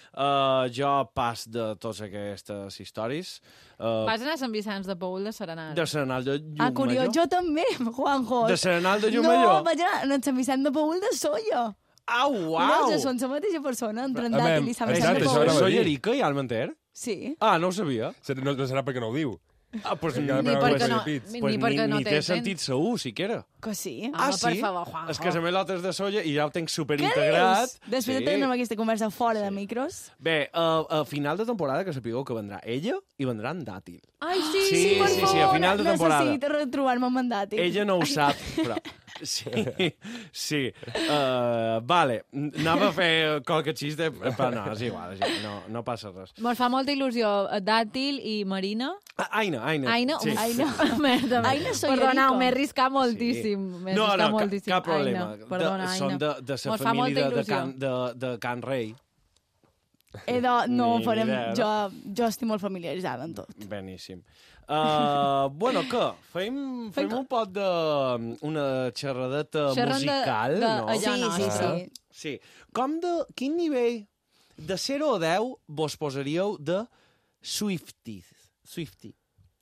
jo pas de totes aquestes històries. Vas anar a Sant Vicenç de Paul de Serenal. De Serenal de Llumallor. Curiós, jo també, Juanjo. De Serenal de Llumallor? No, vaig anar a Sant Vicent de Paul de Solla. Au, No, uau! ja són la mateixa persona, entre en Dàtil i Sant Vicent exacte, de això Paul. anava a Soy dir. Erica i Almenter? Sí. Ah, no ho sabia. No serà perquè no ho diu. Ah, pues, Ni perquè no- pues, ni pues, perquè no ni té té accent. sentit segur, siquiera. Que sí. Ah, Home, sí? per favor, Juanjo. És que se l'altre és de Solla i ja ho tenc Què superintegrat. dius? Després de tenir aquesta conversa fora de micros. Bé, a final de temporada que sapigueu que vendrà ella i vendrà en Dàtil. Ai, sí, Sí, per sí, sí, favor. a final de temporada. Necessito retrobar-me amb en Dàtil. Ella no ho sap, però... Sí, sí. Vale, anava a fer qualque xiste, però no, és igual, no passa res. Mos fa molta il·lusió Dàtil i Marina. Aina. Aina, Sí. merda. Aina soy Perdona, Erico. m'he riscat moltíssim. M'he No, riscat no, moltíssim. cap problema. Aina, perdona, Aina. Són de Mos la fa família molta de il·lusió. de Can Rei. No, Ni farem... idea, Jo estic molt familiaritzada amb tot. Beníssim. Bueno, què? Fem un pot de... una xerradeta Xerrem de- musical, de no? allò nostre. Sí. Quin nivell de 0 a 10 vos posaríeu de Swifties? Swifties.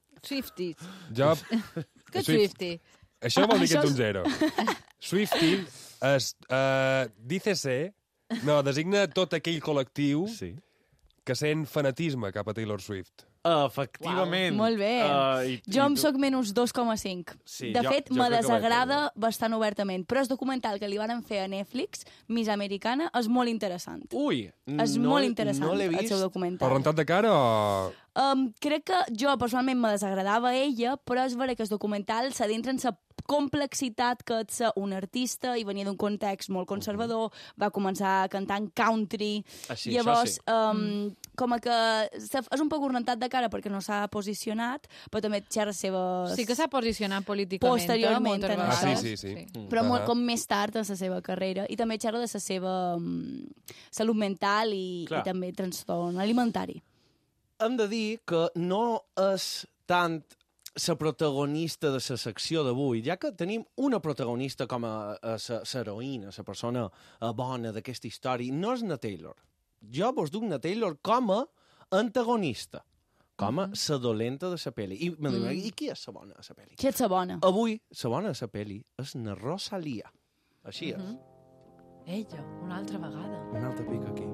Jo... Que Swiftie? Això vol dir que Això ets un 0. Swiftie es... dícese... No, designa tot aquell col·lectiu que sent fanatisme cap a Taylor Swift. Efectivament. Molt bé. Jo em soc menys 2,5. Sí, de jo- fet, jo me crec que desagrada bastant obertament. Però el documental que li van fer a Netflix, Miss Americana, és molt interessant. Ui, És molt interessant, no l'he el vist. seu documental. Per rentat de cara o... Crec que jo personalment me desagradava ella, però és vera que el documental s'adentra en la complexitat que és ser un artista i venia d'un context molt conservador, va començar cantant country, sí, llavors això sí. com a que és un poc ornamentat de cara perquè no s'ha posicionat, però també té les seves... Sí que s'ha posicionat políticament. Posteriorment, moltes en vegades. això. Sí. Però molt, com més tard en la seva carrera, i també xerra de la seva salut mental i també trastorn alimentari. Hem de dir que no és tant la protagonista de la secció d'avui, ja que tenim una protagonista com a l'heroïna, la persona bona d'aquesta història, no és na Taylor. Jo vos duc na Taylor com a antagonista, com a la dolenta de la pel·li. I me diu, i qui és la bona de la pel·li? Qui és la bona? Avui, la bona de la pel·li és na Rosalia. Així és. Ella, una altra vegada. Un altre pic aquí.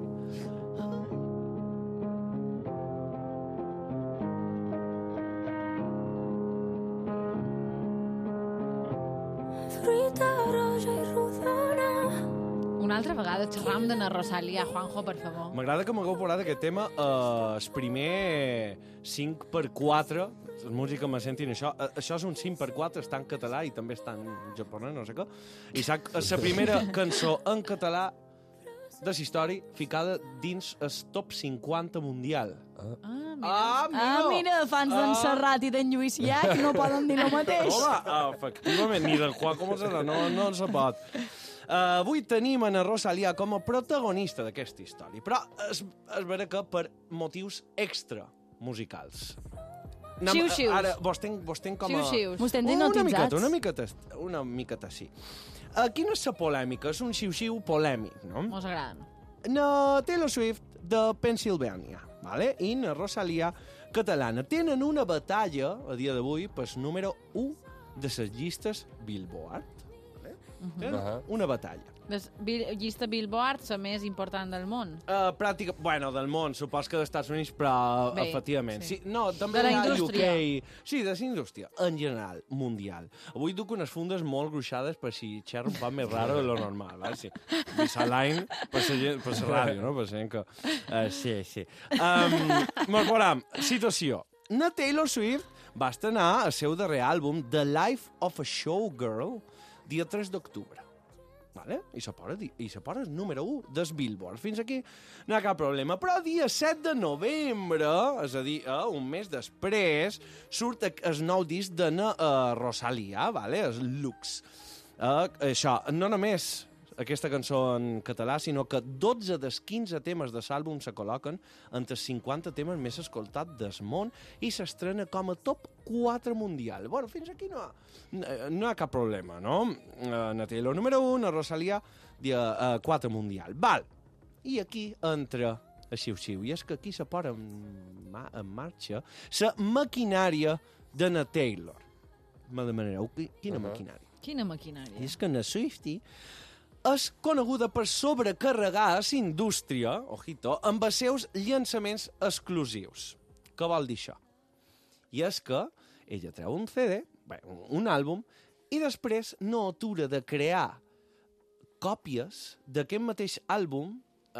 Fruita roja i rodona. Una altra vegada xerram de na Rosalia, Juanjo, per favor. M'agrada que m'hagueu posat aquest tema el primer 5x4, la música me sentin això. Això és un 5x4, està en català i també està en japonès, no sé què. I és la primera cançó en català de la història ficada dins el top 50 mundial. Mira, fans d'en Serrat i d'en Lluís Llach no poden dir el mateix. Home, efectivament, ni del Juan com serà, no se pot. Avui tenim a Rosalia com a protagonista d'aquesta història, però és vera que per motius extra musicals. Xiu-xius. Ara, vos tenc com a... Xiu-xius. Mos tens hipnotitzats. Una miqueta sí. Quina és la polèmica? És un xiu-xiu polèmic, no? Mos agraden. Na Taylor Swift de Pennsylvania, vale? I na Rosalia catalana. Tenen una batalla, a dia d'avui, pel número 1 de les llistes Billboard. Vale? Una batalla. Llista Billboard, la més important del món. Del món, supos que dels Estats Units, però efectivament. Sí. No, també de la hi ha indústria. UK. Sí, de la indústria, en general, mundial. Avui duc unes fundes molt gruixades per si xerro un poc més raro de lo normal, val? Sí. Visalign per la ràdio, no? Per la gent que... sí. Molt veurem, situació. Na Taylor Swift va estrenar el seu darrer àlbum, The Life of a Showgirl, dia 3 d'octubre. Vale? I se posa el número 1 del Billboard. Fins aquí no hi ha cap problema. Però dia 7 de novembre, és a dir, un mes després, surt el nou disc de Rosalia, vale? El Lux. Això, no només aquesta cançó en català, sinó que 12 dels 15 temes de l'àlbum se col·loquen entre els 50 temes més escoltats del món i s'estrena com a top 4 mundial. Bueno, fins aquí no hi ha cap problema, no? Na Taylor número 1, na Rosalia, dia 4 mundial. Val. I aquí entra el xiu-xiu, i és que aquí se posa en marxa la maquinària de na Taylor. Me demanareu, quina maquinària? Quina maquinària? I és que na Swiftie és coneguda per sobrecarregar la indústria, ojito, amb els seus llançaments exclusius. Què vol dir això? I és que ella treu un CD, un àlbum, i després no atura de crear còpies d'aquest mateix àlbum,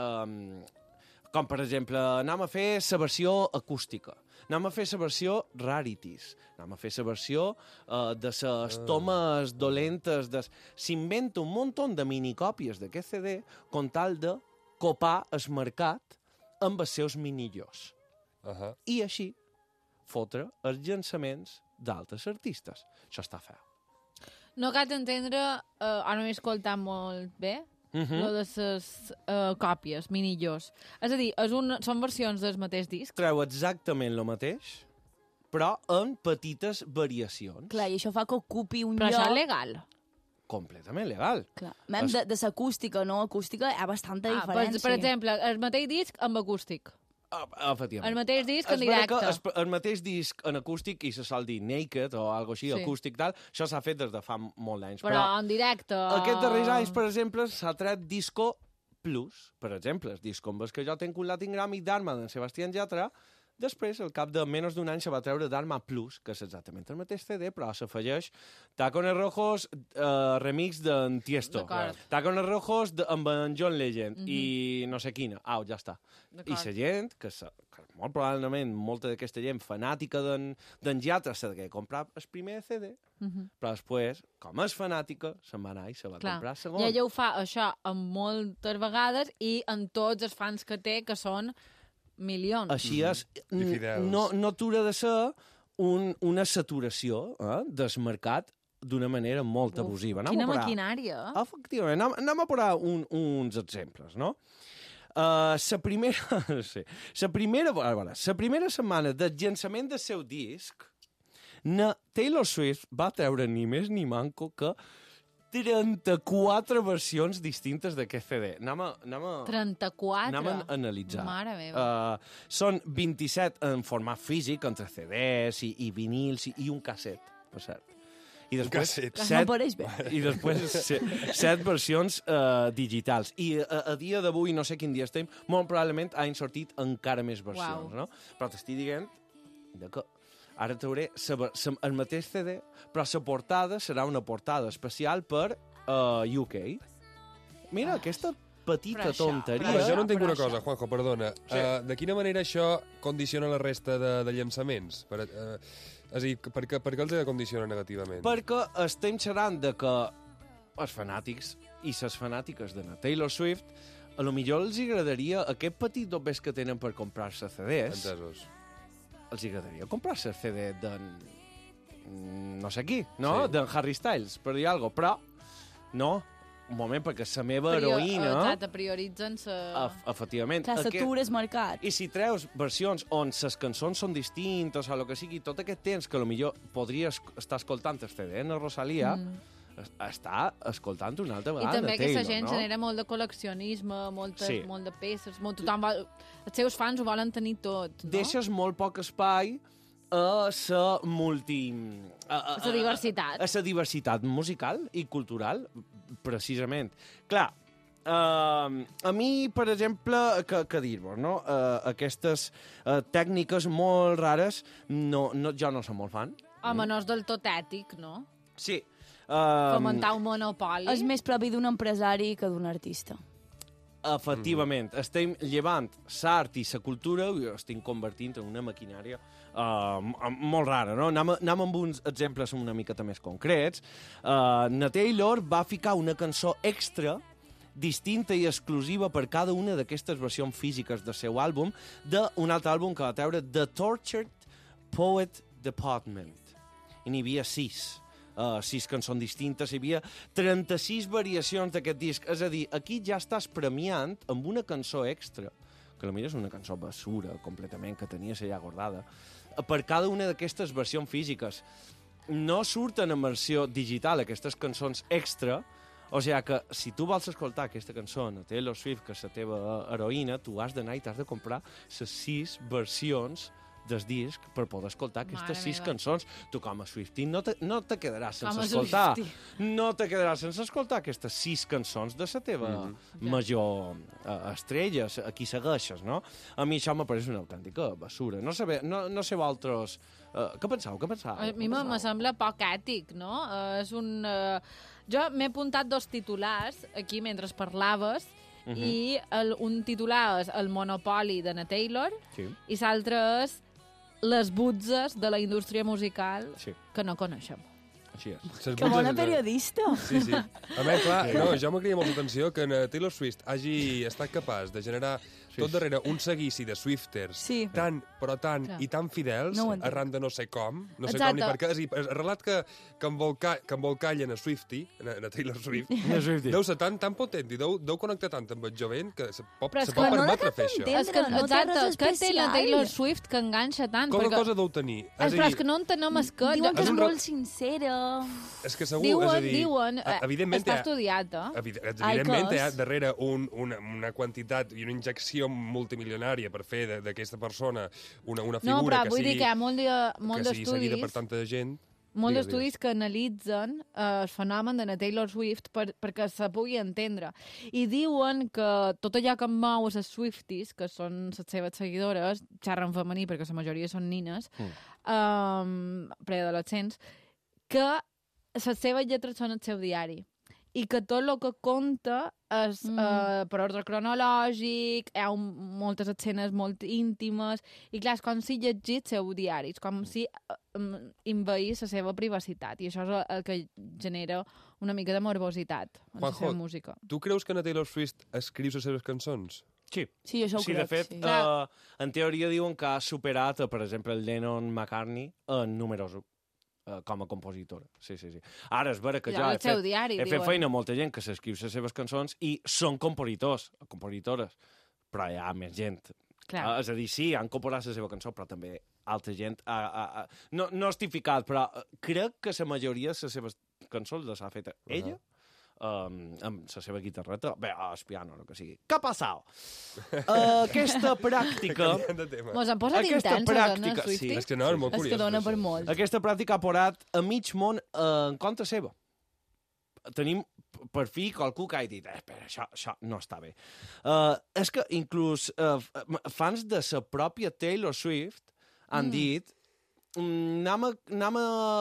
com per exemple, anem a fer la versió acústica, anem a fer la versió rarities, anem a fer la versió de les tomes dolentes. S'inventa un munt de minicòpies d'aquest CD con tal de copar el mercat amb els seus minillors. I així fotre els llançaments d'altres artistes. Això està feo. No cal entendre, ara no m'he escoltat molt bé, lo de les còpies, minillors. És a dir, són versions del mateix disc? Treu exactament el mateix, però en petites variacions. Clar, i això fa que ocupi un lloc... Però això és legal? Completament legal. Clar. De l'acústica, no acústica, hi ha bastanta diferència. Per exemple, el mateix disc amb acústic. Efectivament. El mateix disc en directe. El mateix disc en acústic, i se sol dir naked o alguna així, acústic tal, això s'ha fet des de fa molt d'anys. Però en directe... Aquests darrers anys, per exemple, s'ha tret Disco Plus, per exemple, el disc amb el que jo tinc un Latin Grammy d'Arma d'en Sebastián Yatra. Després, al cap de menys d'un any, se va treure Dharma Plus, que és exactament el mateix CD, però s'afegeix Tacones Rojos remix d'en Tiesto, Tacones Rojos amb en John Legend i no sé quina. Ja està. I la gent, que molt probablement molta d'aquesta gent fanàtica d'en Yatra s'ha de comprar el primer CD, però després, com és fanàtica, se'n va anar i se va comprar el segon. I ella ho fa això amb moltes vegades i amb tots els fans que té, que són milions. Així és, no atura de ser una saturació del mercat d'una manera molt abusiva. Quina maquinària. Efectivament, anem a posar uns exemples, no? La primera setmana del llançament del seu disc, Taylor Swift va treure ni més ni manco que 34 versions distintes d'aquest CD. Anem a 34? Anem a analitzar. Mare meva. Són 27 en format físic, entre CDs i vinils i un casset, per cert. I després, I després 7 versions digitals. I a dia d'avui, no sé quin dia estem, molt probablement han sortit encara més versions. No? Però t'estic dient que ara trauré el mateix CD, però la portada serà una portada especial per UK. Mira, aquesta petita tonteria... Però jo no entenc una cosa, Juanjo, perdona. De quina manera això condiciona la resta de llançaments? És a dir, per què els condiciona negativament? Perquè estem xerrant de que els fanàtics i les fanàtiques de la Taylor Swift a lo millor els agradaria aquest petit dobbers que tenen per comprar-se CDs. Entesos. Els agradaria comprar-se el CD d'en... no sé qui, no? Sí. D'en Harry Styles, per dir alguna cosa. Però, no, un moment, perquè la meva heroïna... Exacte, prioritzen sa... Efectivament. Clar, s'atures mercat. I si treus versions on les cançons són distintes o el que sigui, tot aquest temps que potser podries estar escoltant el CD en Rosalia... està escoltant una altra vegada Taylor, no? I també aquesta gent no? genera molt de col·leccionisme, molt de peces, tothom els seus fans ho volen tenir tot, no? Deixes molt poc espai a la la diversitat. A la diversitat musical i cultural, precisament. Clar, a mi, per exemple, que dir-vos, no? Aquestes tècniques molt rares, jo no soc molt fan. Home, no és del tot ètic, no? Sí. Fomentar un monopoli. És més propi d'un empresari que d'un artista. Efectivament. Estem llevant l'art i la cultura i ho estem convertint en una maquinària molt rara, no? Anem amb uns exemples una miqueta més concrets. Na Taylor va ficar una cançó extra distinta i exclusiva per cada una d'aquestes versions físiques del seu àlbum d'un altre àlbum que va treure, The Tortured Poet Department. I n'hi havia 6 cançons distintes, hi havia 36 variacions d'aquest disc. És a dir, aquí ja estàs premiant amb una cançó extra, que potser és una cançó basura completament, que tenia ja guardada, per cada una d'aquestes versions físiques. No surten en versió digital aquestes cançons extra, o sigui que si tu vols escoltar aquesta cançó de Taylor Swift, que és la teva heroïna, tu has d'anar i t'has de comprar les 6 versions del disc per poder escoltar aquestes 6 cançons. Tu, com a Swiftie, no te quedaràs sense escoltar. No te quedaràs sense escoltar aquestes 6 cançons de la teva major estrella, a qui segueixes, no? A mi això m'apareix una autèntica basura. No sé vosaltres... Què penseu? A mi me sembla poc ètic, no? Jo m'he apuntat 2 titulars aquí mentre parlaves, i un titular és El monopoli de na Taylor i l'altre és Les butzes de la indústria musical que no coneixem. Així és. Que bona periodista! Sí. A més, clar, jo m'agradaria molt l'atenció que Taylor Swift hagi estat capaç de generar tot darrere un seguici de Swifters tan i tan fidels, arran de no sé com ni per què. És a dir, el relat que embolcallen a Swiftie, a Taylor Swift, deu ser tan potent i deu connectar tant amb el jovent que se pot permetre fer això. Exacte, què té la Taylor Swift que enganxa tant? Quina cosa deu tenir? Però és que no entenem el que... Diuen que és molt sincera. És que segur, és a dir... Diuen, està estudiat, Evidentment hi ha darrere una quantitat i una injecció multimilionària per fer d'aquesta persona una figura que sigui seguida per tanta gent. Molts d'estudis que analitzen el fenomen de la Taylor Swift perquè se pugui entendre. I diuen que tot allò que mou les Swifties, que són les seves seguidores, xerren femení perquè la majoria són nines, preadolescents, que les seves lletres són el seu diari. I que tot el que conta és per ordre cronològic, hi ha moltes escenes molt íntimes, i clar, és com si llegís seu diari, és com si envaís la seva privacitat, i això és el que genera una mica de morbositat en la seva música. Tu creus que na Taylor Swift escriu les seves cançons? Sí, això ho crec. De fet, en teoria diuen que ha superat, per exemple, el Lennon-McCartney en números com a compositora. Sí. Ara és vera que jo he fet feina a molta gent que s'escriu les seves cançons i són compositores, però hi ha més gent. És a dir, sí, han composat la seva cançó, però també altra gent... No estic ficat, però crec que la majoria de les seves cançons les ha fet ella, amb la seva guitarreta, el piano, el que sigui. Què ha passat? Aquesta pràctica... Mos han posat intensos, no, Swiftie? És que no, és molt curiós. És que dona per molt. Aquesta pràctica ha posat a mig món en contra seva. Tenim per fi qualcú que ha dit això no està bé. És que inclús fans de la pròpia Taylor Swift han dit anem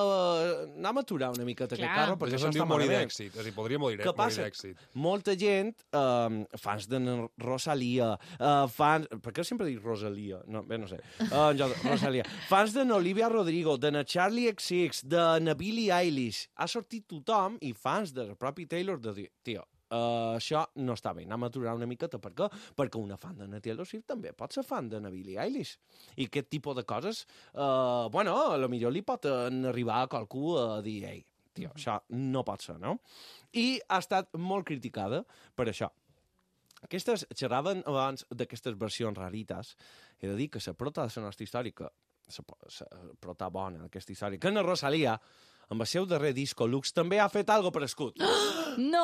a aturar una miqueta aquest carro, perquè això està morir d'èxit. És a dir, podria morir d'èxit. Molta gent, fans de Rosalia, per què sempre dic Rosalia? No sé. Rosalia. Fans de Olivia Rodrigo, de na Charlie XX, de na Billie Eilish. Ha sortit tothom, i fans de la pròpia Taylor, de dir, tio, això no està bé, anem a aturar una miqueta. Per què? Perquè una fan de na Taylor Swift també pot ser fan de na Billie Eilish. I aquest tipus de coses, a lo millor li pot arribar a qualcú a dir, ei, tio, això no pot ser, no? I ha estat molt criticada per això. Aquestes xerraven abans d'aquestes versions rarites. He de dir que la prota de la nostra història, la prota bona d'aquesta història, que na Rosalia, amb el seu darrer disco Lux, també ha fet algo per escut. No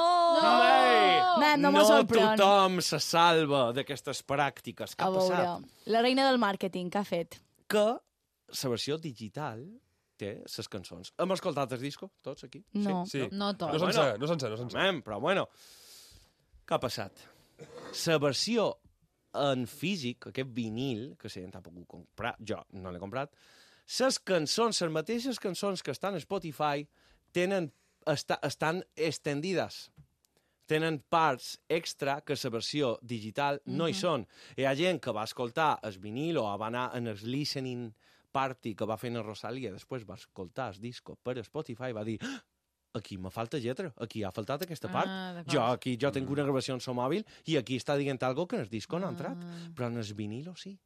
me sorprèn. No tothom se salva d'aquestes pràctiques. Què ha passat? La reina del màrqueting, què ha fet? Que la versió digital té les cançons. Hem escoltat el disco, tots aquí? No. Sí. No tot. No sencer. Però bueno, què ha passat? La versió en físic, aquest vinil, que si ja t'ha pogut comprar, jo no l'he comprat, les cançons, les mateixes cançons que estan a Spotify, estan estendides. Tenen parts extra que la versió digital no hi són. Hi ha gent que va escoltar el vinil o va anar en el listening party que va fer en Rosalia, després va escoltar el disco per Spotify i va dir aquí me falta lletra, aquí ha faltat aquesta part. Jo tinc una gravació en el mòbil i aquí està dient alguna cosa que en el disco no ha entrat, però en el vinilo sí.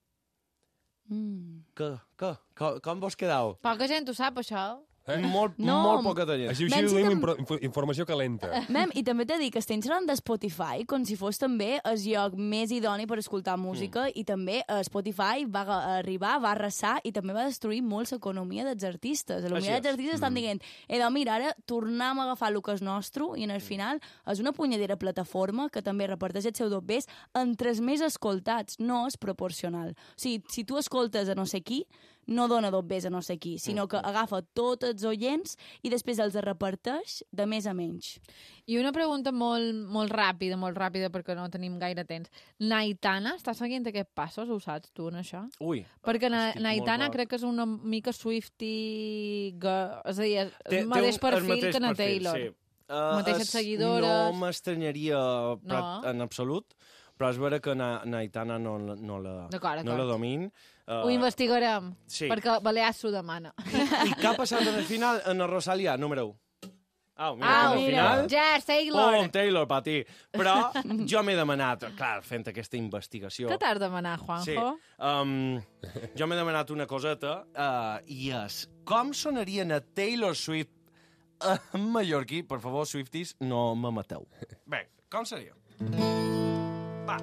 Com vos quedau? Poca gent ho sap, això. Molt poca de gent. Així duim informació calenta. I també t'he dit que estem xerrant de Spotify com si fos també el lloc més idoni per escoltar música i també Spotify va arribar, va arrasar i també va destruir molt l'economia dels artistes. L'economia dels artistes estan dient mira, ara tornem a agafar el que és nostre i en el final és una punyadera plataforma que també reparteix els seus dobbers entre els més escoltats. No és proporcional. O sigui, si tu escoltes a no sé qui, no dona dobbers a no sé qui, sinó que agafa tots els oients i després els reparteix de més a menys. I una pregunta molt ràpida, perquè no tenim gaire temps. Naitana està seguint aquests passos, ho saps tu, en això? Ui. Perquè Naitana crec que és una mica Swiftie, és a dir, el mateix perfil que na Taylor. Sí. Mateixes seguidores. No m'estranyaria en absolut, però és vera que Naitana no la domin. Ho investigarem, perquè Balears s'ho demana. I què ha passat en el final? En el Rosalia, número 1. Al final... Ja, Taylor. Taylor, per ti. Però jo m'he demanat, clar, fent aquesta investigació... Què t'has demanat, Juanjo? Sí. Jo m'he demanat una coseta, i és com sonarien a Taylor Swift en mallorquí? Per favor, Swifties, no me mateu. Bé, com seria? Va.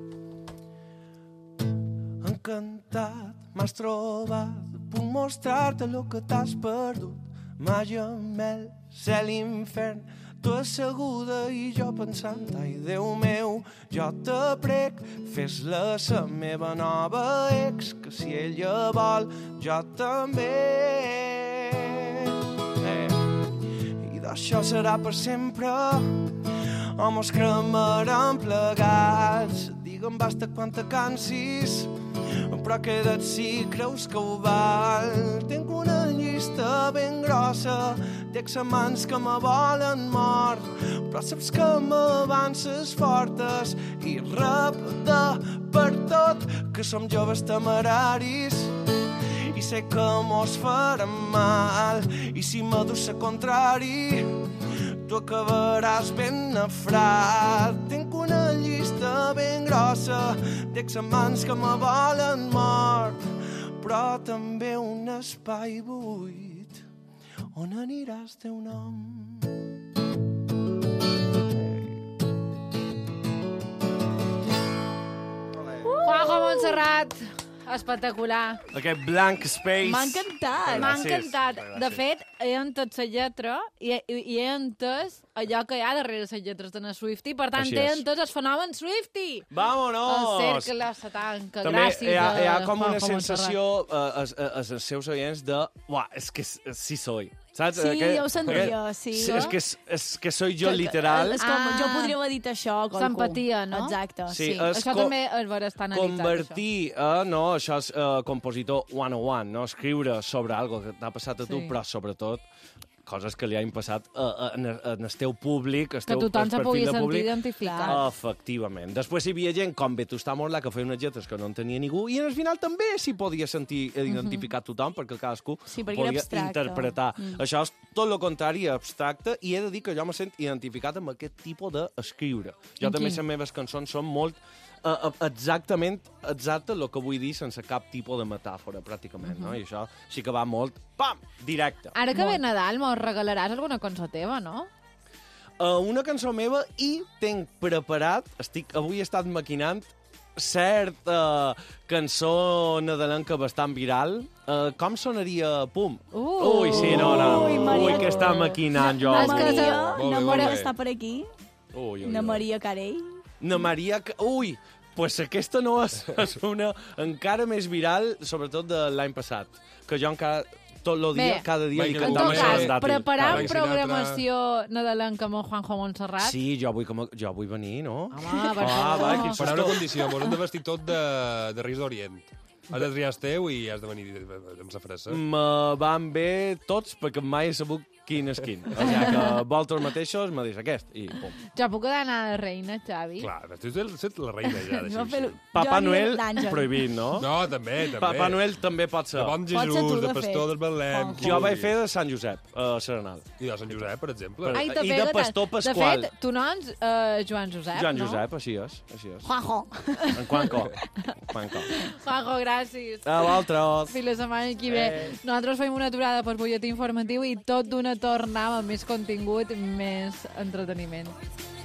Encantat, m'has trobat, puc mostrar-te el que t'has perdut. Màgia, mel, cel, infern, tu asseguda i jo pensant, ai, Déu meu, jo te prec, fes-la sa meva nova ex, que si ella vol, jo també. I d'això serà per sempre, o mos cremarem plegats. Digue'm basta quan te cansis, però queda't si creus que ho val. Tinc una llista ben grossa d'examants que me volen mort, però saps que m'avances fortes i repte per tot, que som joves temeraris i sé que mos farem mal, i si m'adus a contrari tu acabaràs ben nafrat. Tinc una llista ben grossa d'examants que me volen mort, però també un espai buit on aniràs teu nom. Juanjo Montserrat, espectacular. Aquest blank space. M'ha encantat. M'ha encantat. De fet, he entès la lletra i he entès allò que hi ha darrere les lletres de la Swiftie. Per tant, he entès el fenomen Swiftie. Vámonos! El cercle se tanca. També gràcies hi ha com una Juanjo sensació als seus oients de... Uah, és que sí soy. Saps? Sí, jo ho sentia, sí. És que soy jo, literal. És com, jo podria haver dit això a qualcú. S'empatia, no? Exacte, Sí, sí. Això també és vera estar analitzat. Convertir, no, això és compositor 101, no? Escriure sobre algo que t'ha passat a tu, però sobretot coses que li han passat en el teu públic, que tothom se pugui sentir identificat. Efectivament. Després hi havia gent com Vetusta Morla que feia unes lletres que no en tenia ningú i al final també s'hi podia sentir identificat tothom perquè cadascú podia interpretar. Això és tot el contrari, abstracte, i he de dir que jo me sent identificat amb aquest tipus d'escriure. Jo també les meves cançons són molt exacte el que vull dir sense cap tipus de metàfora, pràcticament, no? I això sí que va molt, pam, directe. Ara que ve Nadal, mos regalaràs alguna cançó teva, no? Una cançó meva i tinc preparat, avui he estat maquinant certa cançó nadalenca bastant viral. Com sonaria Pum? Ui, sí, no. Ui, que està maquinant jo. Na Maria està per aquí. Na Maria Carey. Na Maria... Ui, Pues aquesta no és una encara més viral, sobretot de l'any passat, que jo encara tot el dia, cada dia li cantava en tot cas, preparant programació nadalenca amb el Juanjo Montserrat. Sí, jo vull venir, no? Home, per favor. Per una condició, mos hem de vestir tot de Reis d'Orient. Has de triar el teu i has de venir amb sa fressa. Me van bé tots, perquè mai he sabut quin és quin. O sigui que vosaltres mateixos me dius aquest, i pum. Ja puc anar de reina, Xavi? Clar, tu ets la reina ja, deixa'm. Papa Noel, prohibit, no? No, també. Papa Noel també pot ser. De Bon Jesús, de Pastor del Betlem. Jo vaig fer de Sant Josep, a Serenal. I de Sant Josep, per exemple. I de Pastor Pasqual. De fet, tu no ets Joan Josep, no? Joan Josep, així és. Juanjo. En Juanjo. Juanjo, gràcies. A vosaltres. Fins la setmana que ve. Nosaltres fem una aturada per butlletí informatiu i tot d'una tornada amb més contingut, més entreteniment.